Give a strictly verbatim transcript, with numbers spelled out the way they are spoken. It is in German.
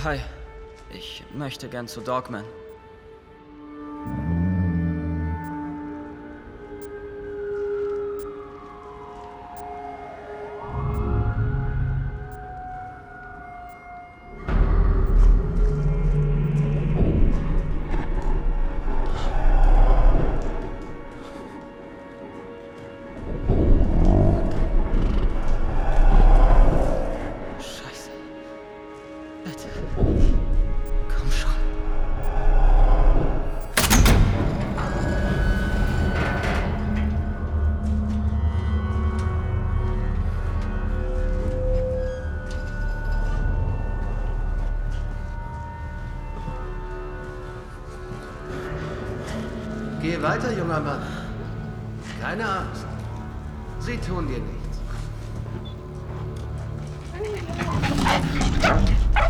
Hi. Ich möchte gern zu Dogman. Scheiße. Bitte. Komm schon. Geh weiter, junger Mann. Keine Angst. Sie tun dir nichts.